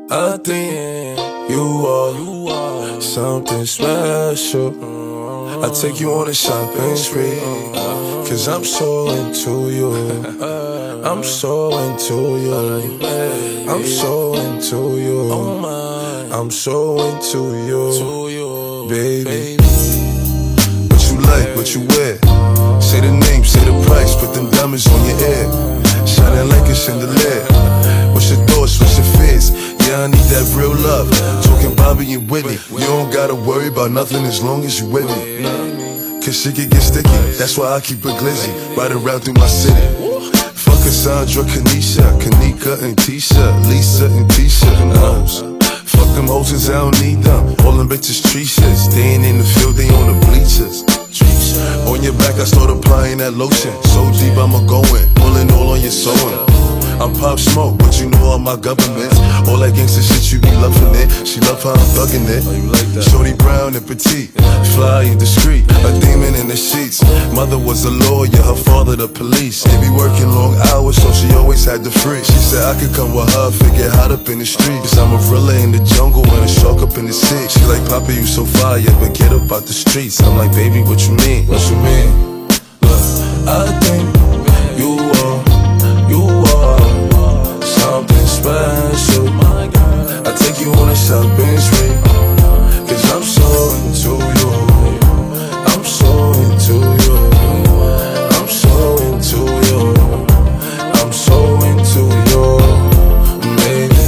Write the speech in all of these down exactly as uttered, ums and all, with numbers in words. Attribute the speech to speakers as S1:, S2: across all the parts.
S1: I think you are something special. I take you on a shopping spree, cause I'm so into you. I'm so into you. I'm so into you. I'm so into you, baby. What you like, what you wear? Say the name, say the price, put them diamonds on your ear, shining like a chandelier. What's your thoughts, what's your fears? Yeah, I need that real love, talking Bobby and Whitney. You don't gotta worry about nothing as long as you with me, cause shit can get sticky, that's why I keep it glizzy, riding around through my city. Fuck Cassandra, Kanisha, Kanika and Tisha, Lisa and Tisha. uh, Fuck them hoes cause I don't need them, all them bitches tree shit. Staying in the field, they on the bleachers. On your back I start applying that lotion, so deep I'ma go in, pulling all on your sewing. I'm Pop Smoke, but you know all my governments. All that gangsta shit, you be loving it. She love how I'm thugging it. Oh, you like that? Shorty brown and petite, fly and discreet, a demon in the sheets. Mother was a lawyer, her father the police. They be working long hours, so she always had the free. She said I could come with her, figure hot up in the street, cause I'm a gorilla in the jungle and a shark up in the sea. She like, Papa, you so fire, but get up out the streets. I'm like, baby, what you mean? What you mean? Look, I think you are, you are something special. I take you on a shopping spree, cause I'm so into you. I'm so into you. I'm so into you. I'm so into you, baby.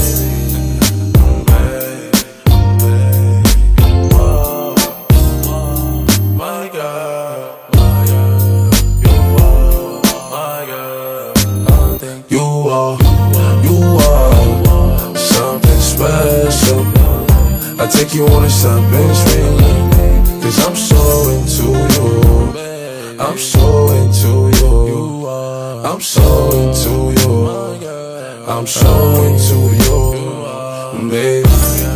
S1: My God, my God, you are, my God. You are, you are something special. I take you on a shopping spree, cause I'm so into you. I'm so into you. I'm so into you. I'm so into you, baby.